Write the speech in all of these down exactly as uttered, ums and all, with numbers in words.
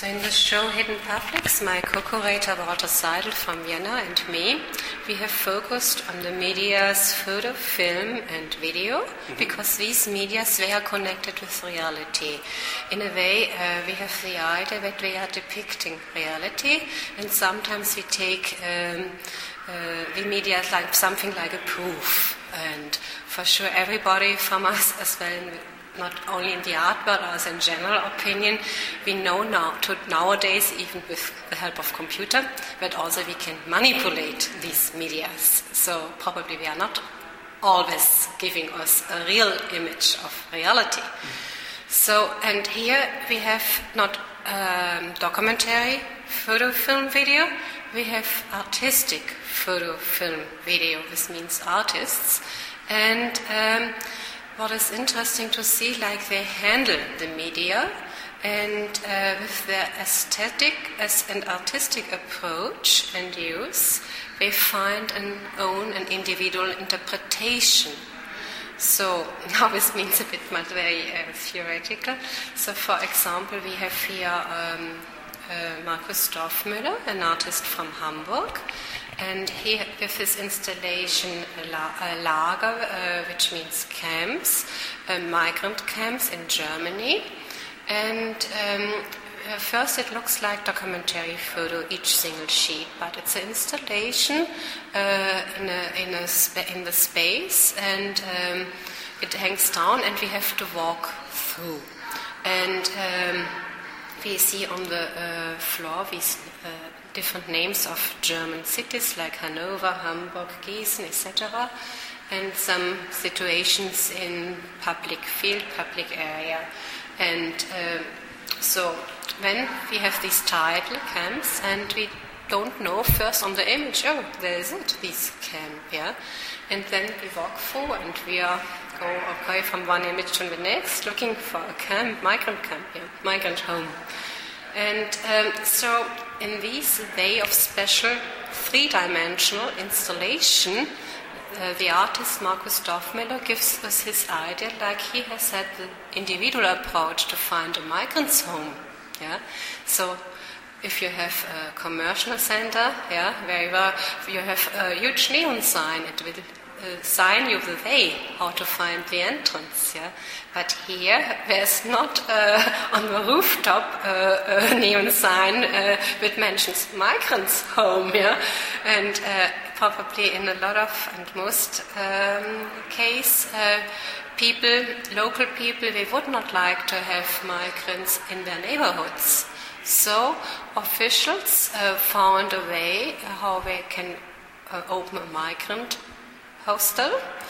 So in the show Hidden Publics, my co-curator Walter Seidel from Vienna and me, we have focused on the medias photo, film and video, mm-hmm. because these medias, they are connected with reality. In a way, uh, we have the idea that we are depicting reality, and sometimes we take um, uh, the media like something like a proof. And for sure everybody from us as well, not only in the art but also in general opinion, we know now to nowadays, even with the help of computer, that also we can manipulate these medias. So probably we are not always giving us a real image of reality. So, and here we have not um, documentary photo, film, video, we have artistic photo, film, video. This means artists. And um, what is interesting to see, like they handle the media, and uh, with their aesthetic as an artistic approach and use, they find an own and individual interpretation. So now this means a bit much very uh, theoretical. So for example, we have here um, uh, Markus Dorfmüller, an artist from Hamburg. And he, with his installation La- Lager, uh, which means camps, uh, migrant camps in Germany. And um, uh, first it looks like documentary photo, each single sheet, but it's an installation uh, in, a, in, a spa- in the space, and um, it hangs down, and we have to walk through. And um, we see on the uh, floor these uh, different names of German cities like Hanover, Hamburg, Gießen, et cetera, and some situations in public field, public area. And uh, so when we have these title camps, and we don't know first on the image, oh, there is it, this camp, yeah, and then we walk through and we are go okay from one image to the next, looking for a camp, migrant camp, yeah, migrant home. And um, so in this way of special three-dimensional installation, uh, the artist Markus Dorfmüller gives us his idea, like he has had the individual approach to find a migrant's home. Yeah, so if you have a commercial center, yeah, where you have a huge neon sign, it will Uh, sign you the way how to find the entrance, yeah. But here there's not uh, on the rooftop uh, a neon sign uh, that mentions migrants' home, yeah. And uh, probably in a lot of and most um, case, uh, people, local people, they would not like to have migrants in their neighborhoods. So officials uh, found a way how they can uh, open a migrant hostel,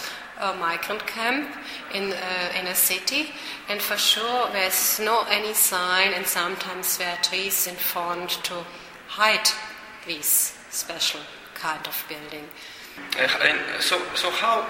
a migrant camp in uh, in a city, and for sure there's no any sign, and sometimes there are trees in front to hide this special kind of building. Uh, and so, so how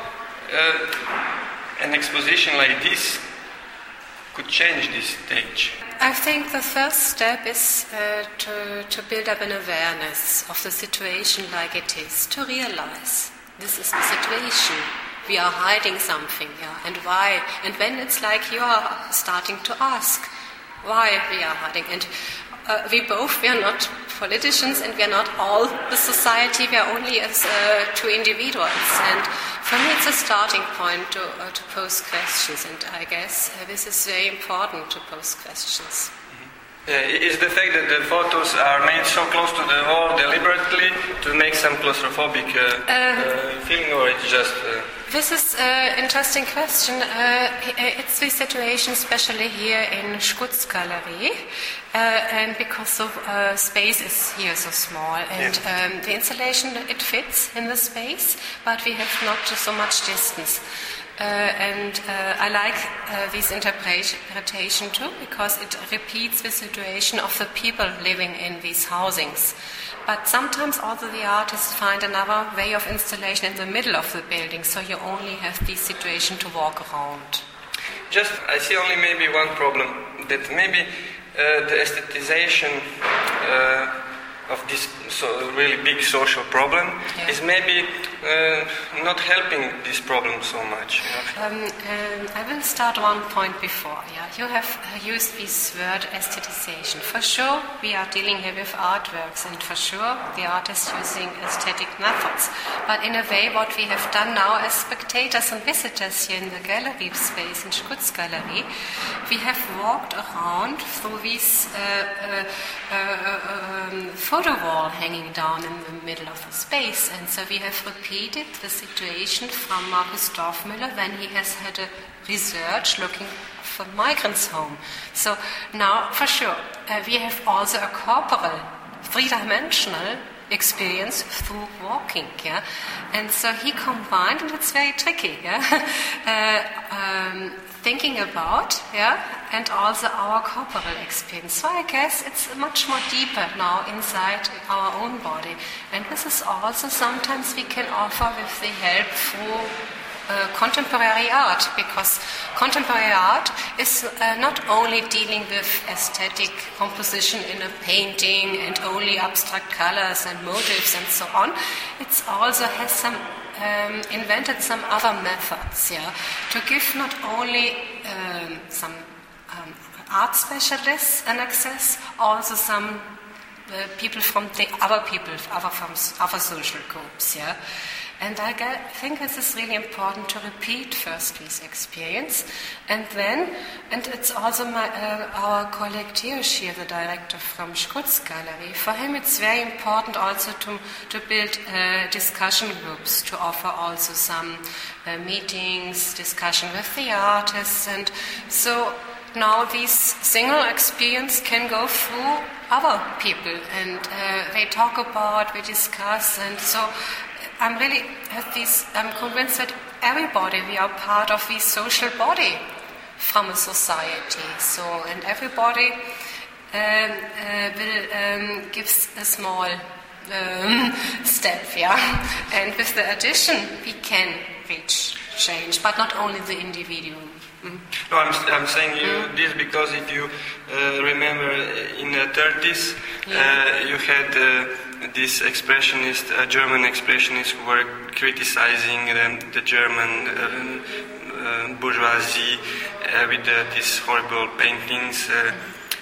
uh, an exposition like this could change this stage? I think the first step is uh, to to build up an awareness of the situation like it is, to realize this is the situation. We are hiding something, yeah, and why? And when it's like you are starting to ask why we are hiding, and uh, we both, we are not politicians, and we are not all the society. We are only as uh, two individuals, and for me, it's a starting point to uh, to pose questions, and I guess uh, this is very important to pose questions. Uh, is the fact that the photos are made so close to the wall deliberately to make some claustrophobic uh, uh, uh, feeling, or it's just... Uh... This is an interesting question. Uh, it's the situation, especially here in Schutzgalerie, uh, and because the uh, space is here so small, and yeah. um, the installation, it fits in the space, but we have not so much distance. Uh, and uh, I like uh, this interpretation too, because it repeats the situation of the people living in these housings. But sometimes also the artists find another way of installation in the middle of the building, so you only have this situation to walk around. Just, I see only maybe one problem, that maybe uh, the aesthetization uh, of this so really big social problem yeah. is maybe uh, not helping this problem so much. You know? um, um, I will start one point before. Yeah, you have used this word aestheticization. For sure, we are dealing here with artworks, and for sure, the artist using aesthetic methods. But in a way, what we have done now as spectators and visitors here in the gallery space in Schutz Gallery, we have walked around through this uh, uh, uh, um, photo wall hanging down in the middle of the space, and so we have repeated the situation from Markus Dorfmüller when he has had a research looking for migrants home. So now, for sure, uh, we have also a corporal, three-dimensional experience through walking, yeah, and so he combined, and it's very tricky, yeah, uh, um, thinking about, yeah, and also our corporal experience. So I guess it's much more deeper now inside our own body, and this is also sometimes we can offer with the help through Uh, contemporary art, because contemporary art is uh, not only dealing with aesthetic composition in a painting and only abstract colors and motifs and so on. It also has some um, invented some other methods, yeah, to give not only um, some um, art specialists an access, also some uh, people from the other people, other from other social groups, yeah. And I think this is really important to repeat first this experience, and then, and it's also my, uh, our colleague Theosh here, the director from Schutz Gallery. For him, it's very important also to to build uh, discussion groups, to offer also some uh, meetings, discussion with the artists, and so now this single experience can go through other people, and uh, they talk about, we discuss, and so. I'm really have this, I'm convinced that everybody, we are part of this social body from a society. So, and everybody um, uh, will um, give a small um, step, yeah. And with the addition, we can reach change, but not only the individual. Mm. No, I'm, I'm saying you mm. this because if you uh, remember in the thirties, yeah. uh, you had uh, this expressionist, uh, German expressionists who were criticizing the, the German uh, uh, bourgeoisie uh, with uh, these horrible paintings, uh,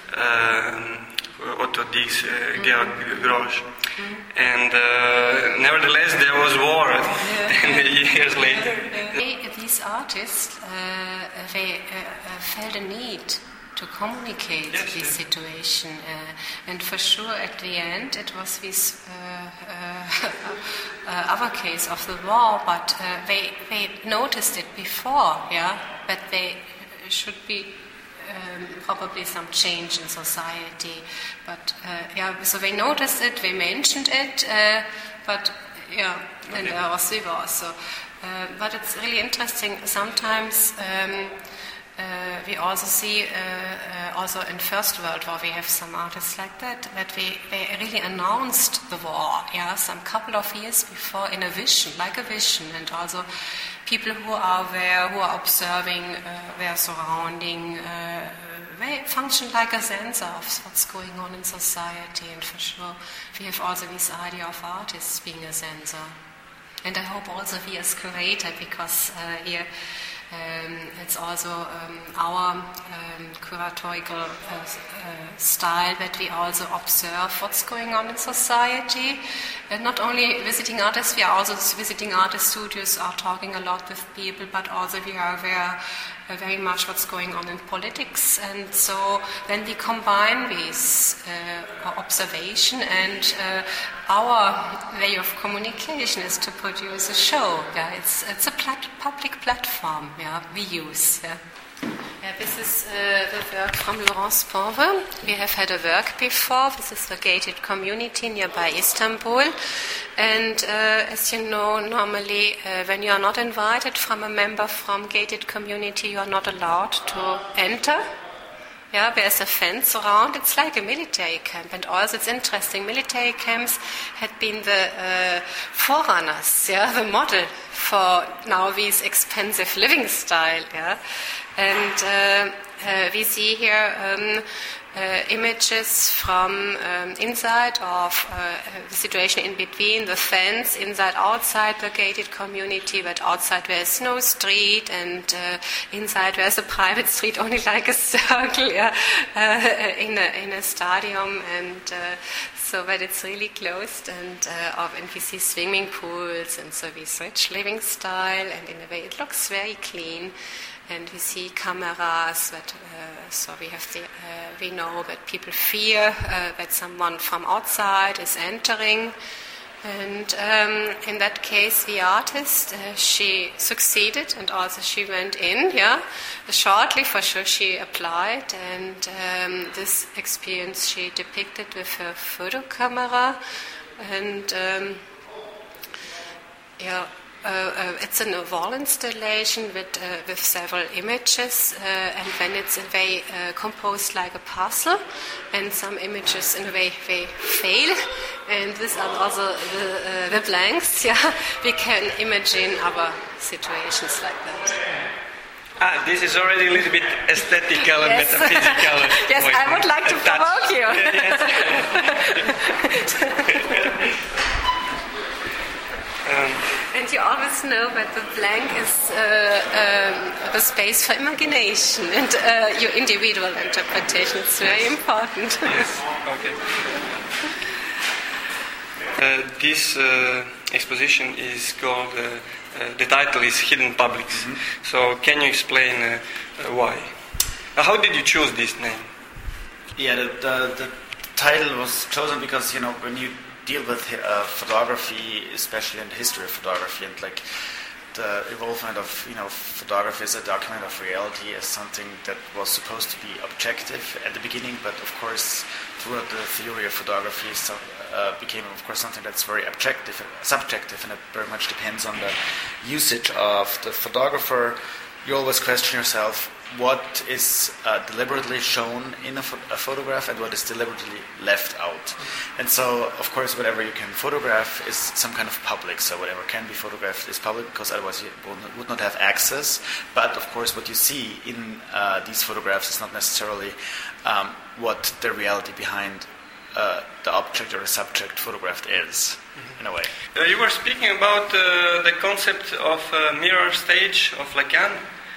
uh, Otto Dix, uh, mm. Georg Grosz. Mm. And uh, nevertheless, there was war yeah. ten years later. These artists, uh, they uh, felt a need to communicate yes, this yes. situation, uh, and for sure at the end it was this uh, uh, uh, other case of the war, but uh, they they noticed it before, yeah, but they should be um, probably some change in society, but uh, yeah, so they noticed it, they mentioned it, uh, but yeah, and there was the war, so. Uh, but it's really interesting. Sometimes um, uh, we also see, uh, uh, also in First World War, we have some artists like that, that we, they really announced the war, yeah, some couple of years before in a vision, like a vision, and also people who are there, who are observing uh, their surrounding, uh, they function like a sensor of what's going on in society, and for sure we have also this idea of artists being a sensor. And I hope also we as curator, because uh, here um, it's also um, our um, curatorial uh, uh, style that we also observe what's going on in society. And not only visiting artists, we are also visiting artist studios, are talking a lot with people, but also we are aware uh, very much what's going on in politics. And so then we combine this uh, observation, and uh, our way of communication is to produce a show. Yeah, it's it's a plat- public platform. Yeah, we use. Yeah. Yeah, this is uh, the work from Laurence Ponve. We have had a work before. This is the gated community nearby Istanbul. And uh, as you know, normally uh, when you are not invited from a member from gated community, you are not allowed to enter. Yeah, there's a fence around. It's like a military camp. And also it's interesting, military camps had been the uh, forerunners, yeah, the model for now this expensive living style, yeah. And uh, uh, we see here um, uh, images from um, inside of uh, the situation in between, the fence, inside, outside the gated community, but outside there's no street, and uh, inside there's a private street, only like a circle, yeah, uh, in a in a stadium, and uh, so that it's really closed, and uh, of, and we see swimming pools, and so this rich living style, and in a way it looks very clean. And we see cameras that, uh, so we have the, uh, we know that people fear uh, that someone from outside is entering. And um, in that case, the artist, uh, she succeeded, and also she went in, yeah, shortly for sure she applied, and um, this experience she depicted with her photo camera, and um, yeah, Uh, uh, it's an wall installation with uh, with several images, uh, and then it's in a way uh, composed like a puzzle, and some images in a way they fail, and these are also the, uh, the blanks. Yeah, we can imagine our situations like that. Ah, this is already a little bit aesthetical and Yes. metaphysical. Yes, Wait, I would like to a touch. provoke you. Yes. um, And you always know that the blank is uh, um, the space for imagination and uh, your individual interpretation. It's very important. Yes. Okay. Uh, this uh, exposition is called. Uh, uh, the title is Hidden Publics. Mm-hmm. So, can you explain uh, uh, why? Uh, how did you choose this name? Yeah, the, the the title was chosen because, you know, when you deal with uh, photography, especially in the history of photography, and like the involvement of, you know, photography as a document of reality as something that was supposed to be objective at the beginning, but of course throughout the theory of photography so, uh, became of course something that's very objective, subjective, and it very much depends on the usage of the photographer. You always question yourself, what is uh, deliberately shown in a, pho- a photograph and what is deliberately left out. And so, of course, whatever you can photograph is some kind of public. So whatever can be photographed is public, because otherwise you will not, would not have access. But, of course, what you see in uh, these photographs is not necessarily um, what the reality behind uh, the object or the subject photographed is, mm-hmm. in a way. Uh, you were speaking about uh, the concept of uh, mirror stage of Lacan.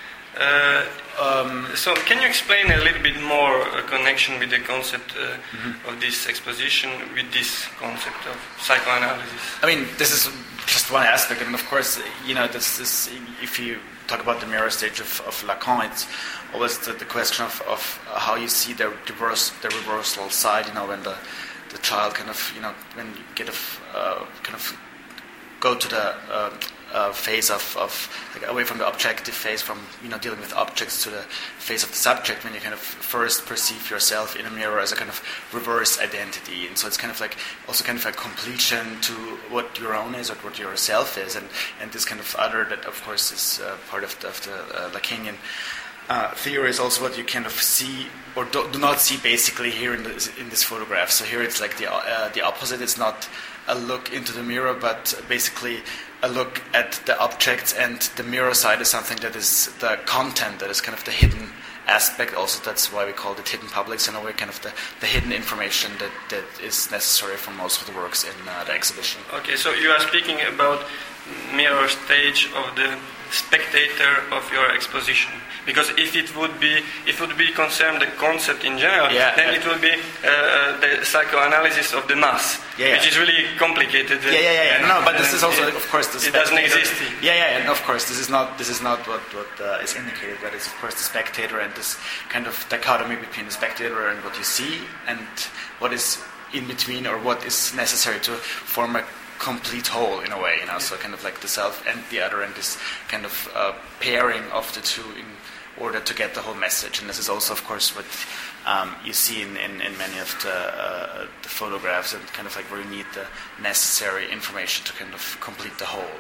Uh, um, so can you explain a little bit more a connection with the concept uh, mm-hmm. of this exposition with this concept of psychoanalysis? I mean, this is just one aspect. I mean, of course, you know, this is, if you talk about the mirror stage of, of Lacan, it's always the, the question of, of how you see the reverse, the reversal side, you know, when the, the child kind of, you know, when you get a, uh, kind of go to the uh, uh, phase of, of like away from the objective phase, from, you know, dealing with objects, to the phase of the subject, when you kind of first perceive yourself in a mirror as a kind of reverse identity. And so it's kind of like also kind of a completion to what your own is or what your self is, and, and this kind of other that of course is uh, part of the, of the uh, Lacanian Uh, theory is also what you kind of see or do, do not see basically here in this, in this photograph. So here it's like the uh, the opposite. It's not a look into the mirror, but basically a look at the objects, and the mirror side is something that is the content, that is kind of the hidden aspect. Also, that's why we call it hidden publics, in a way, kind of the, the hidden information that, that is necessary for most of the works in uh, the exhibition. Okay, so you are speaking about mirror stage of the spectator of your exposition, because if it would be if it would be concerned the concept in general, yeah, then yeah. it would be uh, the psychoanalysis of the mass, yeah, yeah. which is really complicated. Yeah, yeah, yeah. yeah. No, but this is also, it, of course, the it doesn't exist. Yeah, yeah, and of course, this is not this is not what what uh, is indicated. But it's of course the spectator, and this kind of dichotomy between the spectator and what you see, and what is in between, or what is necessary to form a complete whole, in a way, you know. So kind of like the self and the other, and this kind of uh, pairing of the two in order to get the whole message. And this is also, of course, what um, you see in, in, in many of the, uh, the photographs, and kind of like where you need the necessary information to kind of complete the whole.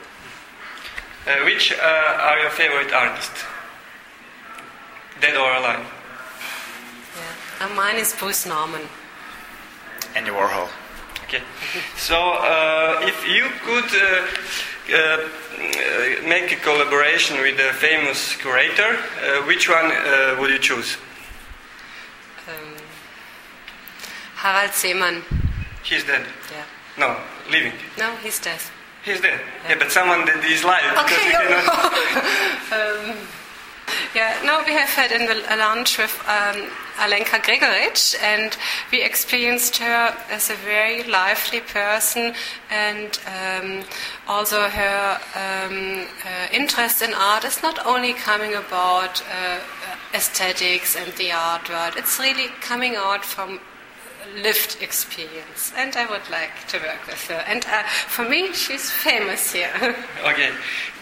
Uh, which uh, are your favorite artists, dead or alive? Yeah. And mine is Bruce Nauman. Andy Warhol. Okay. So, uh, if you could uh, uh, make a collaboration with a famous curator, uh, which one uh, would you choose? Um, Harald Seemann. He's dead. Yeah. No, living. No, he's dead. He's dead. Yeah, but someone that is live. Because Okay. we cannot... um, yeah, no, we have had in the a lunch with um, Alenka Gregoric, and we experienced her as a very lively person, and um, also her um, uh, interest in art is not only coming about uh, aesthetics and the art world, it's really coming out from lived experience, and I would like to work with her. And uh, for me, she's famous here. Okay.